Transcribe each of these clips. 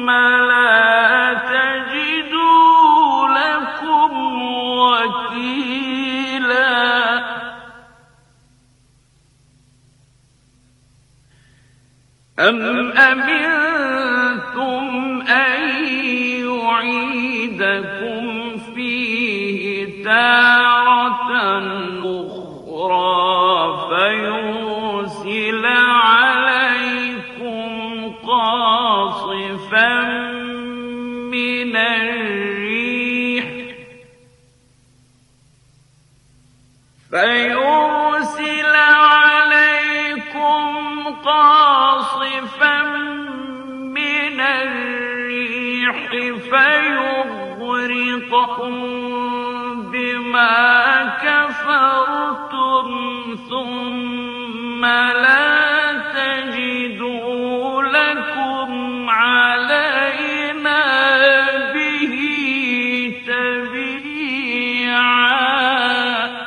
لا تجدوا لكم وكيلا أم أمنتم أن يعيدكم فيه تارة أخرى فيرسل عليكم قاصفا من الريح فيغرقكم بما كفرتم ثم لا تجدوا لكم علينا به تبيعا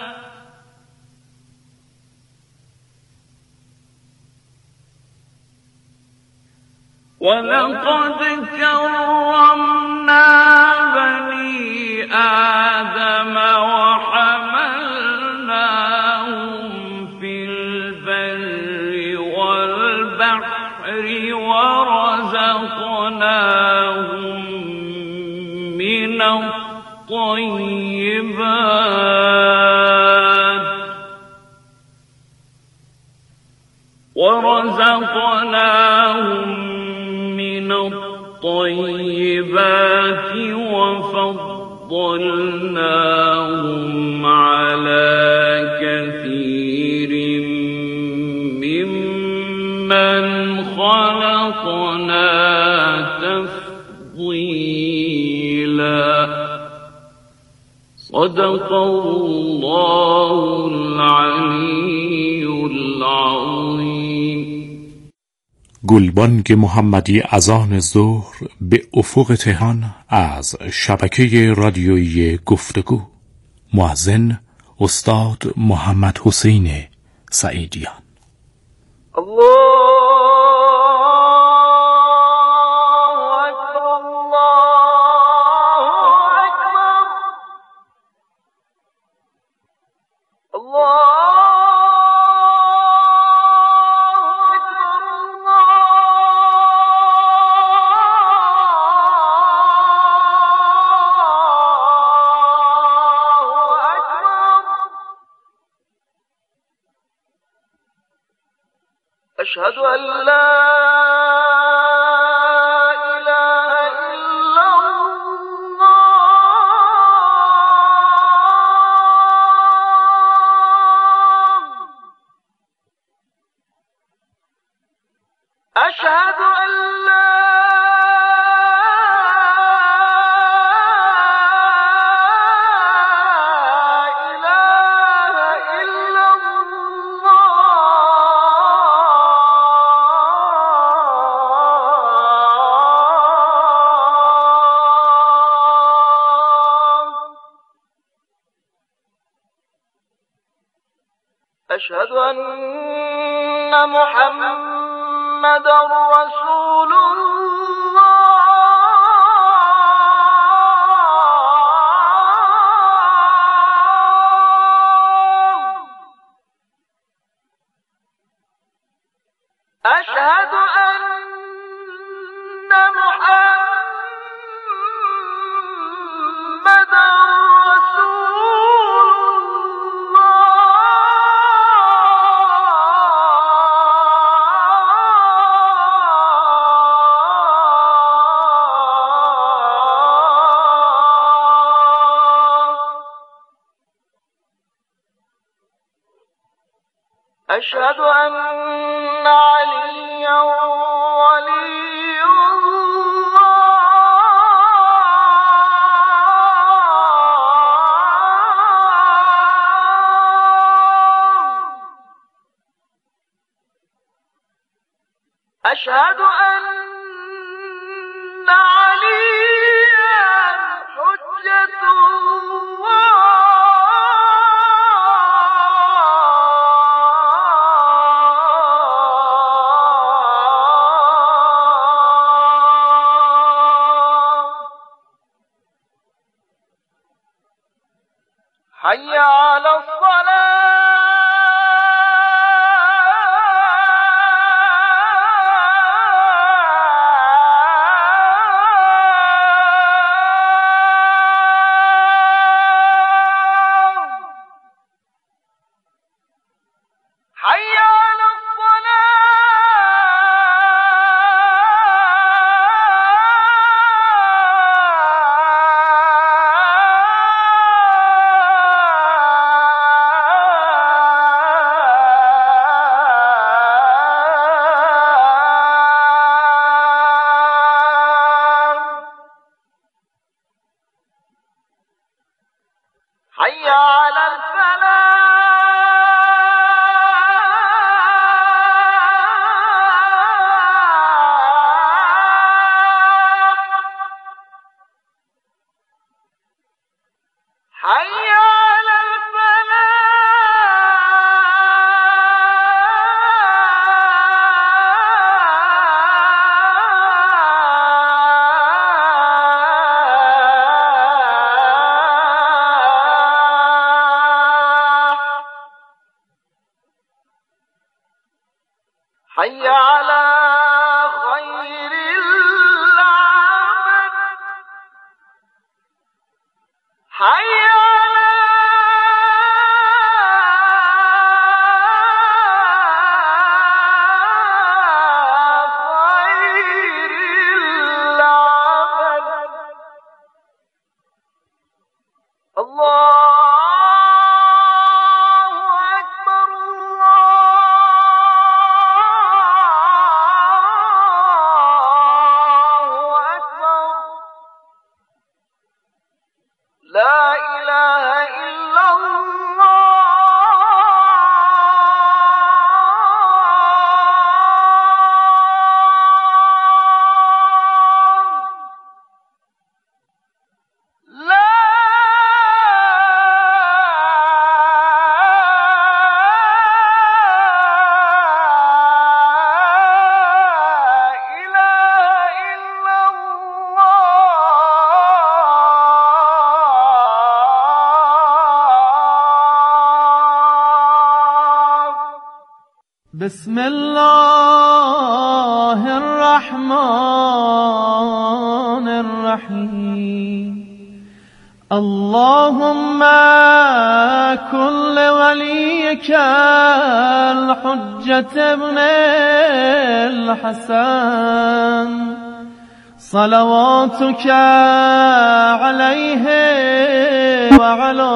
ولقد كرمنا بني آدم وحملناهم في البر والبحر ورزقناهم من الطيبات وفضلناهم على كثير ممن خلقنا تفضيلا صدق الله العلی العظیم. گلبانگ محمدی اذان ظهر به افق تهران از شبکه رادیویی گفتگو. مؤذن استاد محمد حسین سعیدیان. أشهد أن لا إله إلا الله أشهد أن لا أشهد أن محمدًا رسول الله أشهد أن محمدًا أشهد أن عليا ولي الله أشهد أن عليا حجة الله حي على حي على الفلاح حي على حي على خير العمل حي على خير العمل الله لا إله إلا الله لا إله إلا بسم الله الرحمن الرحيم اللهم كن لوليك الحجة ابن الحسن صلواتك عليه وعلى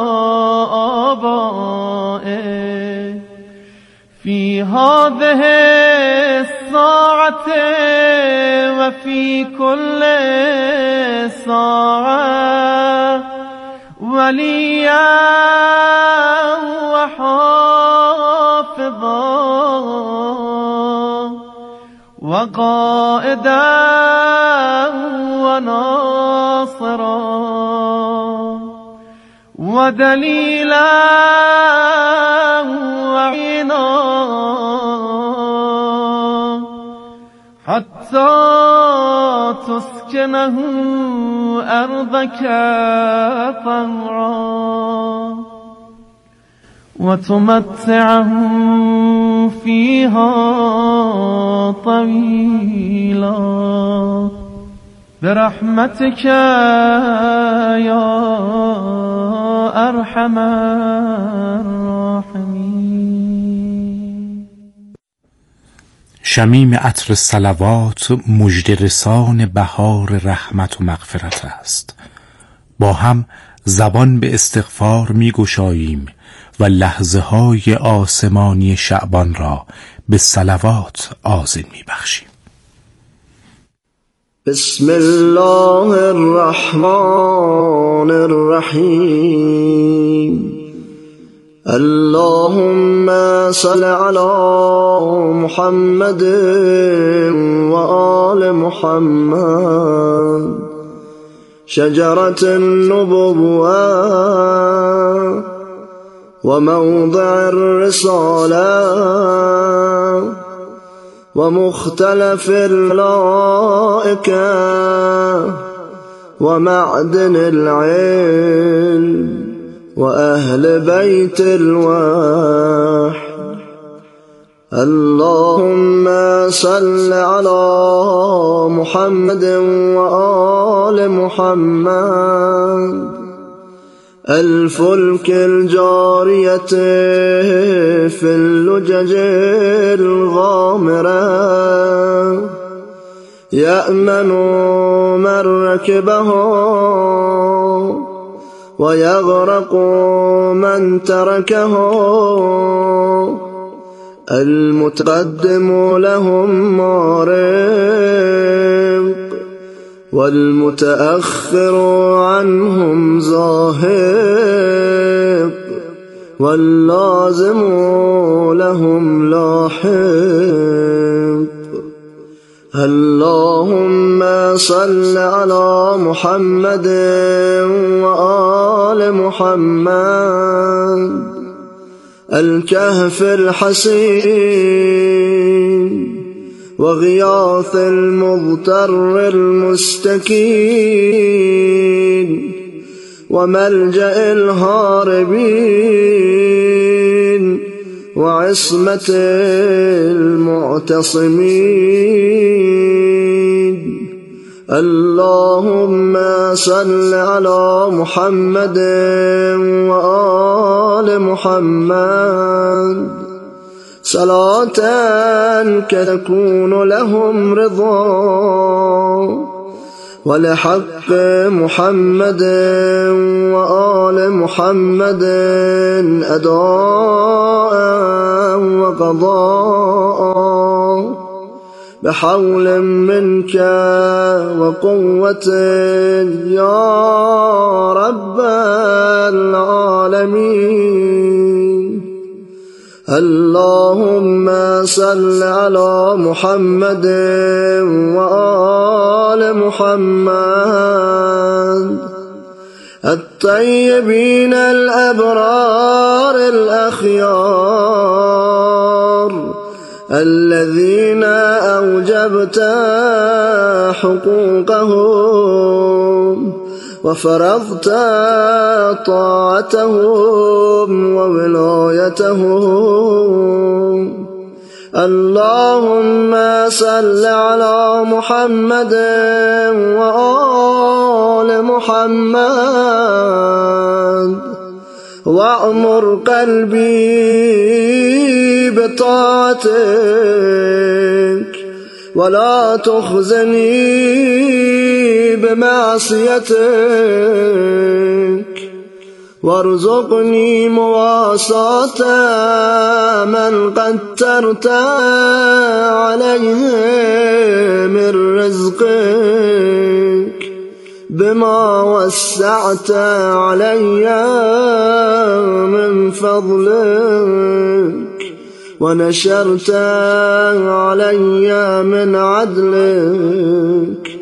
آبائه في هذه الساعة وفي كل ساعة وليا وحافظا وقائدا وناصرا ودليلا وعينا حتى تسكنه أرضك طوعا وتمتعه فيها طويلا برحمتك يا أرحم الراحمين. شمیم عطر صلوات مژده رسان بهار رحمت و مغفرت است. با هم زبان به استغفار می گشاییم و لحظه های آسمانی شعبان را به صلوات آذین می بخشیم. بسم الله الرحمن الرحیم. اللهم صل على محمد و آل محمد. شجرة النبوة وموضع الرسالة ومختلف الملائكة ومعدن العلم وأهل بيت الوحي. اللهم صل على محمد وآل محمد. الفلك الجارية في اللجج الغامرة يأمن من ركبه ويغرق من تركه. المتقدم لهم مارق والمتأخر عنهم زاهق واللازم لهم لاحق. اللهم صل على محمد وآل محمد. الكهف الحصين وغياث المضطر المستكين وملجأ الهاربين وعصمة المعتصمين. اللهم صل على محمد وآل محمد صلاة تكون لهم رضا ولحق محمد وآل محمد أداء وقضاء بحول منك وقوة يا رب العالمين. اللهم صل على محمد وآل محمد الطيبين الأبرار الأخيار الذين أوجبت حقوقهم وفرضت طاعتهم وولايتهم. اللهم صل على محمد وآل محمد وأمر قلبي بطاعتك ولا تخزني بمعصيتك وارزقني مواساة من قدرت عليه من رزقك بما وسعت علي من فضلك ونشرت علي من عدلك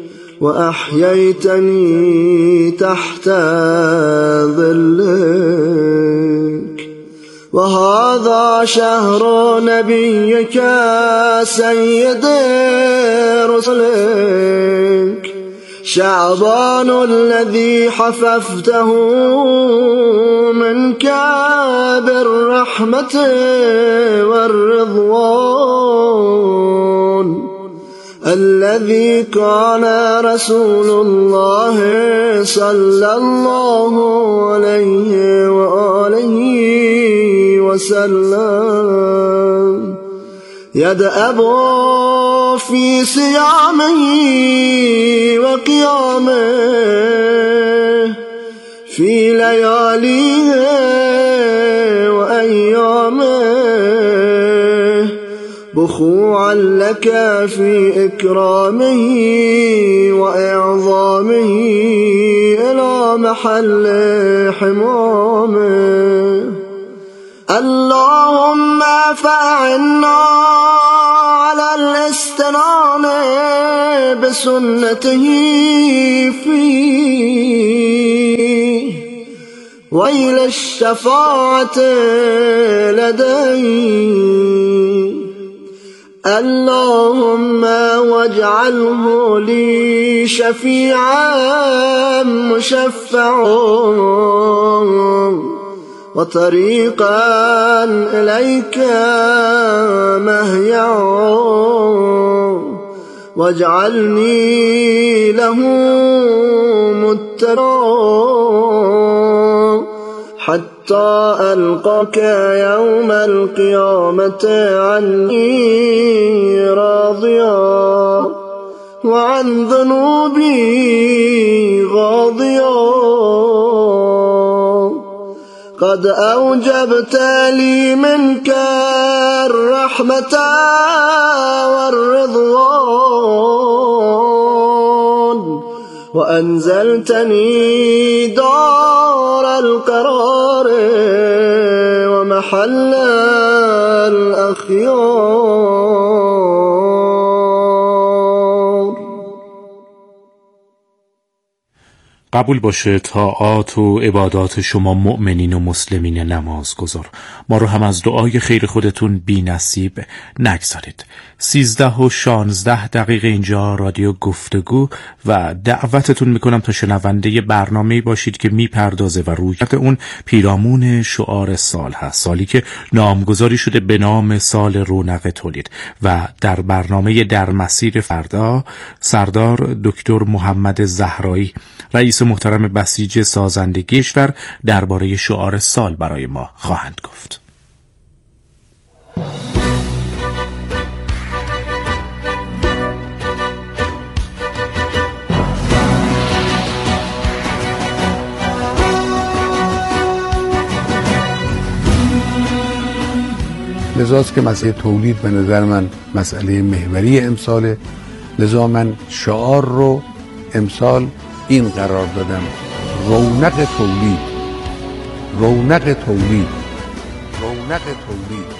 وأحييتني تحت ظلك. وهذا شهر نبيك سيد رسلك شعبان الذي حففته منك بالرحمة والرضوان الذي كان رسول الله صلى الله عليه وآله وسلم يدأب في صيامه وقيامه في لياليه وأيامه بخوعا لك في إكرامه وإعظامه إلى محل حمامه. اللهم فأعنا على الاستنان بسنته فيه وإلى الشفاعة لديه. اللهم واجعله لي شفيعا مشفعا وطريقا إليك مهيعا واجعلني له متبعا حتى ألقاك يوم القيامة عني راضيا وعن ذنوبي غاضيا قد أوجبت لي منك الرحمة والرضوان وأنزلتني دار القرار ومحل الأخيار. قبول باشه طاعات و عبادات شما مؤمنین و مسلمین نمازگزار. ما رو هم از دعای خیر خودتون بی نصیب نگذارید. 13 و 16 دقیقه اینجا رادیو گفتگو و دعوتتون میکنم تا شنونده برنامه‌ای باشید که میپردازه و رویت اون پیرامون شعار سال هست، سالی که نامگذاری شده به نام سال رونق تولید و در برنامه در مسیر فردا سردار دکتر محمد زهرایی رئیس محترم بسیج سازنده کشور درباره شعار سال برای ما خواهند گفت. لذاست که مسئله تولید به نظر من مسئله محوری امساله، لذا من شعار رو امسال این قرار دادم: رونق تولید، رونق تولید، رونق تولید.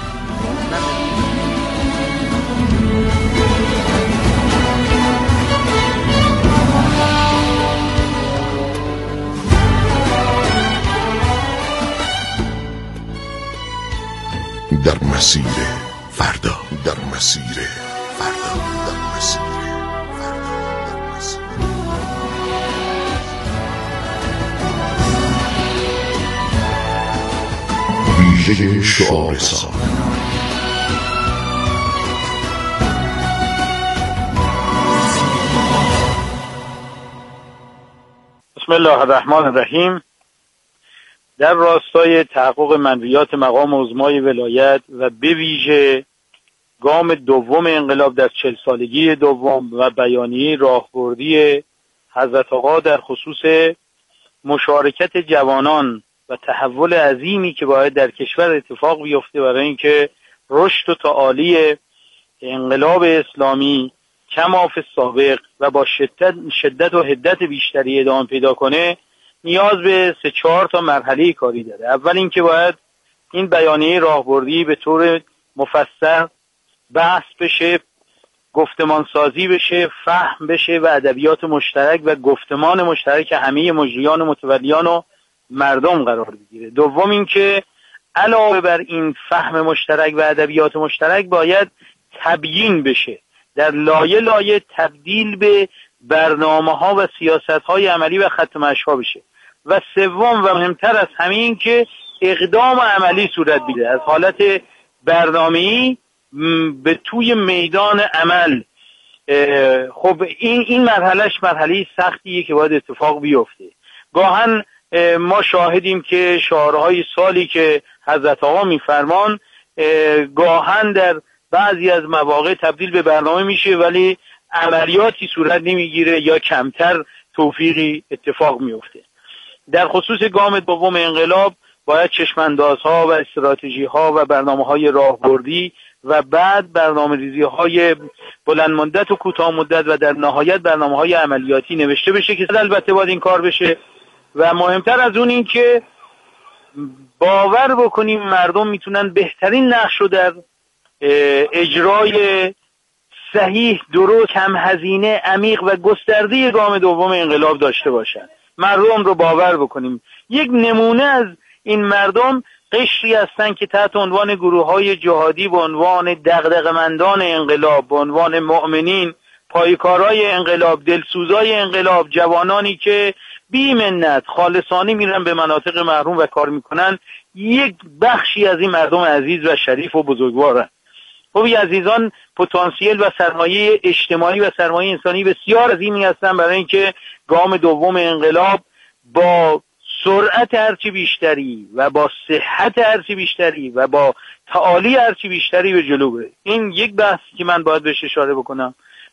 در مسیر فردا، در مسیر فردا، در مسیر فردا، در مسیر ویژه شعار سال. بسم الله الرحمن الرحیم. در راستای تحقق منویات مقام عظمای ولایت و به ویژه گام دوم انقلاب در 40 سالگی دوم و بیانیه راهبردی حضرت آقا در خصوص مشارکت جوانان و تحول عظیمی که باید در کشور اتفاق بیفته برای اینکه رشد و تعالی انقلاب اسلامی کما فی السابق و با شدت و حدت بیشتری ادامه پیدا کنه، نیاز به 3-4 تا مرحله کاری داره. اول اینکه باید این بیانیه راهبردی به طور مفصل بحث بشه، گفتمان سازی بشه، فهم بشه و ادبیات مشترک و گفتمان مشترک همه مجریان و متولیان و مردم قرار بگیره. دوم اینکه علاوه بر این فهم مشترک و ادبیات مشترک باید تبیین بشه، در لایه لایه تبدیل به برنامه‌ها و سیاست‌های عملی و خط مشی‌ها بشه. و سوم و مهمتر از همه این که اقدام عملی صورت بگیره، از حالت برنامه‌ای به توی میدان عمل. خب این مرحله سختیه که باید اتفاق بیفته. گاهن ما شاهدیم که شعارهای سالی که حضرت آقا میفرمان گاهن در بعضی از مواقع تبدیل به برنامه میشه ولی عملیاتی صورت نمیگیره یا کمتر توفیقی اتفاق میفته. در خصوص گام دوم انقلاب باید چشماندازها و استراتژی‌ها و برنامه‌های راهبردی و بعد برنامه‌ریزی‌های بلند مدت و کوتاه مدت و در نهایت برنامه‌های عملیاتی نوشته بشه که البته باید این کار بشه. و مهمتر از اون این که باور بکنیم مردم میتونن بهترین نقش رو در اجرای صحیح، درست، کم هزینه، عمیق و گسترده گام دوم انقلاب داشته باشن. مردم رو باور بکنیم. یک نمونه از این مردم قشری هستن که تحت عنوان گروه‌های جهادی، به عنوان دغدغه‌مندان انقلاب، به عنوان مؤمنین، پایکارای انقلاب، دلسوزای انقلاب، جوانانی که بی منت خالصانه میرن به مناطق محروم و کار میکنن، یک بخشی از این مردم عزیز و شریف و بزرگوارن. خب این عزیزان پتانسیل و سرمایه اجتماعی و سرمایه انسانی بسیار عظیمی هستن برای اینکه گام دوم انقلاب با سرعت هرچی بیشتری و با صحت هرچی بیشتری و با تعالی هرچی بیشتری به جلو بره. این یک بحث که من باید بهش اشاره بکنم.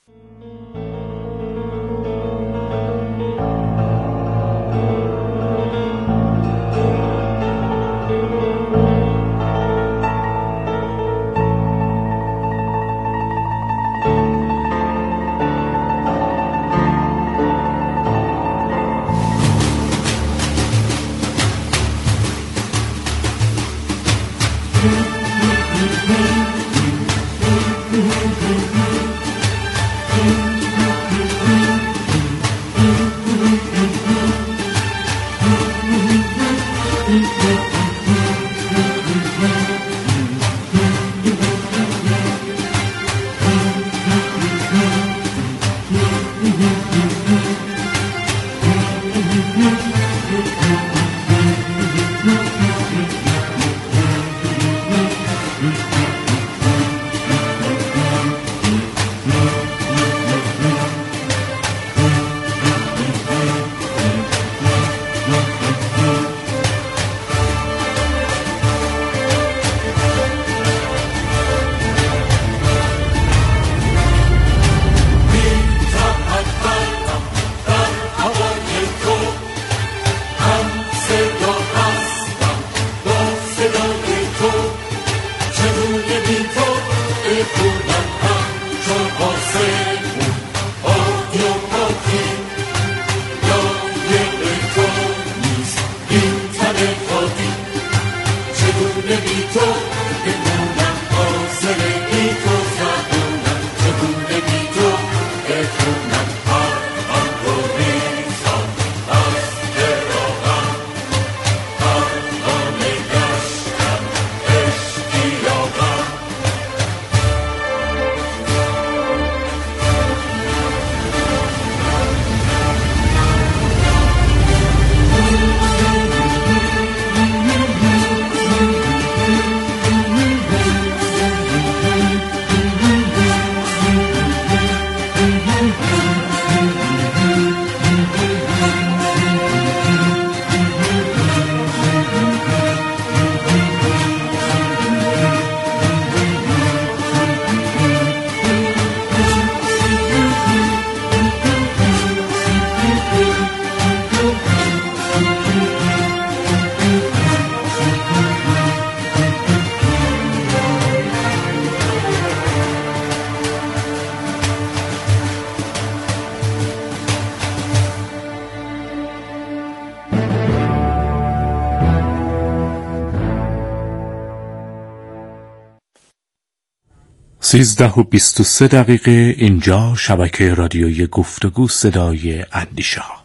سیزده و 23 دقیقه. اینجا شبکه رادیویی گفتگو صدای اندیشه ها.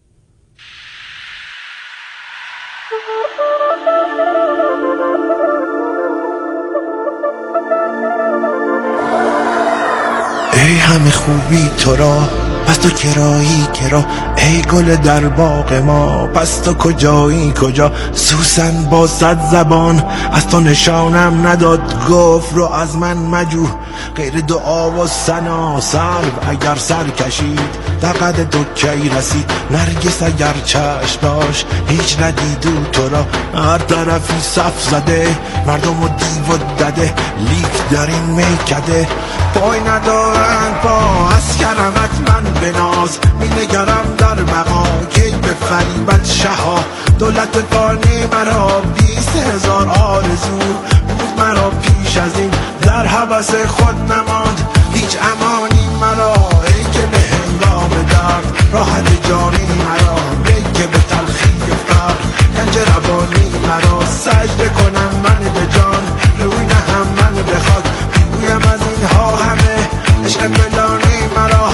ای همه خوبی تو را پس تو کرایی کرا، ای گل در باغ ما پس تو کجایی کجا. سوسن با 100 زبان از تو نشانم نداد، گفت رو از من مجو غیر دعا و ثنا. سرو اگر سر کشید در قد تو کی رسید، نرگس اگر چشم داشت هیچ ندیدو تو را. هر طرفی صف زده مردم و دیو و دده، لیک در این میکده پای ندارن پا. از کرمت من بناز می نگرم در بقا، کی به فریبت شها دولت فانی مرا. 20,000 آرزو بود مرا پیش از این، در هوس خود نماند هیچ امانی مرا. ای که به هنگام درد راحت جانی مرا، ای که به تلخی فقر گنج روانی مرا. سجده کنم من به جان روی نهم من به خاک، بگویم از اینها همه عشق ملانی مرا.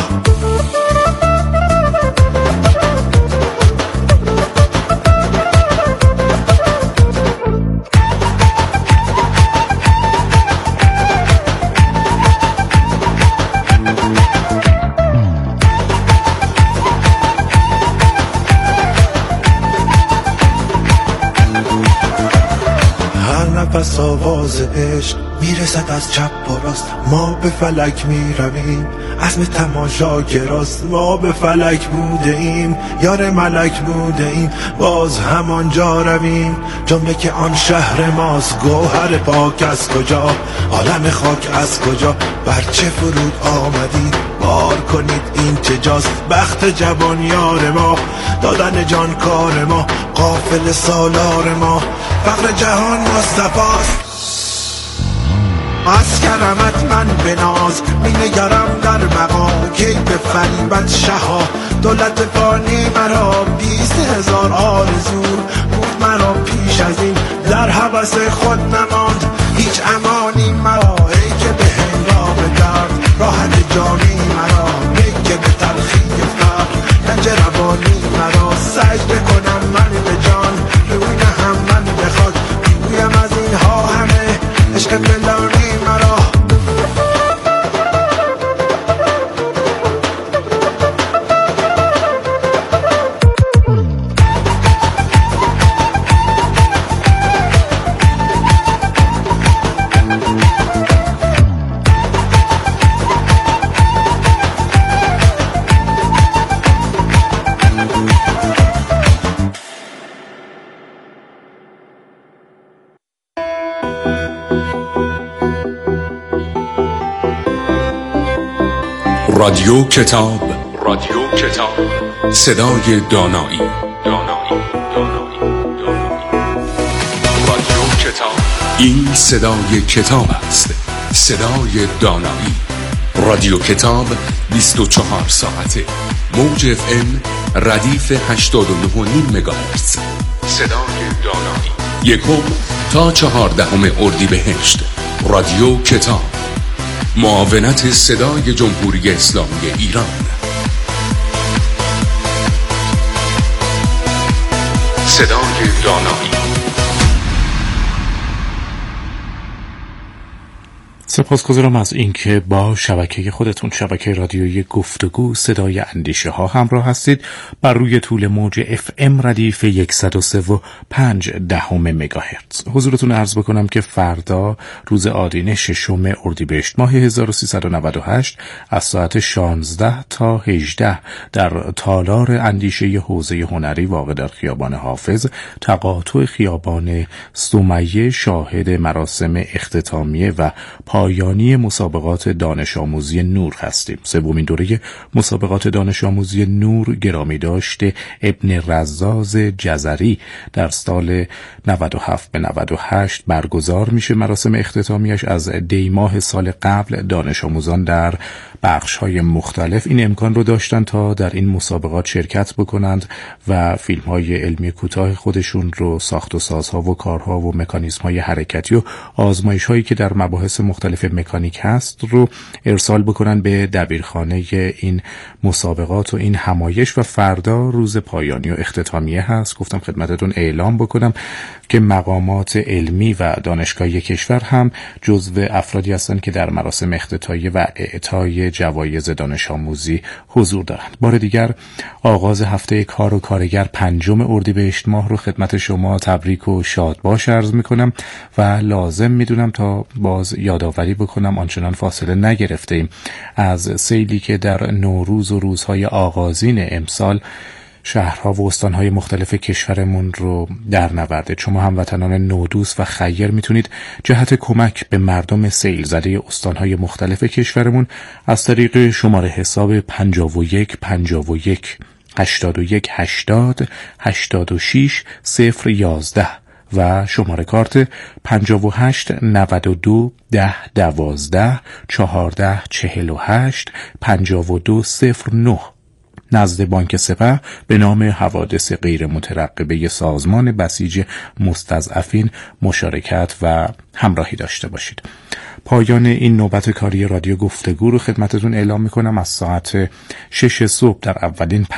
نفس آواز عشق میرسد از چپ و راست. ما به فلک میرویم، عزم تماشاگراست. ما به فلک بوده ایم، یار ملک بوده ایم، باز همانجا رویم. جمله که آن شهر ماست، گوهر پاک از کجا، عالم خاک از کجا، بر چه فرود آمدید، بار کنید این چجاست. بخت جوان یار ما، دادن جان کار ما، قافل سالار ما، فقر جهان مصطفاست. از کرمت من به ناز می نگرم در مقام، کی به فریبت شها دولت فانی مرا. 20,000 آرزو بود مرا پیش از این، در هوس خود نماند هیچ امانی مرا. ای که به هنگام درد راحت جانی مرا، ای که به تلخی فقر رنج روانی مرا. سجده کنم من به جان، روی نهم من به خاک، بگویم از اینها همه عشق فلانی مرا. رادیو کتاب صدای دانایی. رادیو کتاب، این صدای کتاب است، صدای دانایی. رادیو کتاب 24 ساعته، موج FM ردیف 89.5 مگاهرتز. صدای دانایی. 1 تا 14 اردیبهشت. رادیو کتاب، معاونت صدای جمهوری اسلامی ایران. صدای دانایی. سپاسگزارم از اینکه با شبکه خودتون، شبکه رادیویی گفتگو صدای اندیشه ها همراه هستید. بر روی طول موج FM ردیف 103.5 مگاهرتز. حضورتون عرض بکنم که فردا روز آدینه 6 اردیبهشت ماه 1398 از ساعت 16 تا 18 در تالار اندیشه حوزه هنری واقع در خیابان حافظ، تقاطع خیابان سمیه، شاهد مراسم اختتامیه و پایانی مسابقات دانش آموزی نور هستیم. سومین دوره مسابقات دانش آموزی نور گرامی داشته ابن رزاز جزری در سال 97 به 98 برگزار میشه. مراسم اختتامیش از دیماه سال قبل دانش آموزان در بخش‌های مختلف این امکان رو داشتن تا در این مسابقات شرکت بکنند و فیلم‌های علمی کوتاه خودشون رو، ساخت و سازها و کارها و مکانیزم‌های حرکتی و آزمایش‌هایی که در مباحث مختلف مکانیک هست رو ارسال بکنن به دبیرخانه این مسابقات و این همایش. و فردا روز پایانی و اختتامیه هست. گفتم خدمتتون اعلام بکنم که مقامات علمی و دانشگاهی کشور هم جزو افرادی هستند که در مراسم اختتامیه و اعطای جوایز دانش آموزی حضور دارند. بار دیگر آغاز هفته کار و کارگر 5 اردیبهشت ماه رو خدمت شما تبریک و شادباش عرض میکنم و لازم میدونم تا باز یادآوری بکنم آنچنان فاصله نگرفتیم از سیلی که در نوروز و روزهای آغازین امسال شهرها و استانهای مختلف کشورمون رو در نورده. شما هموطنان نودوست و خیر میتونید جهت کمک به مردم سیل زده استانهای مختلف کشورمون از طریق شماره حساب 51 51 81 80 86 011 و شماره کارت 58 92 10 12 14 48 52 09 نزد بانک سپه به نام حوادث غیر مترقبه سازمان بسیج مستضعفین مشارکت و همراهی داشته باشید. پایان این نوبت کاری رادیو گفتگو رو خدمتتون اعلام میکنم. از ساعت 6 صبح در اولین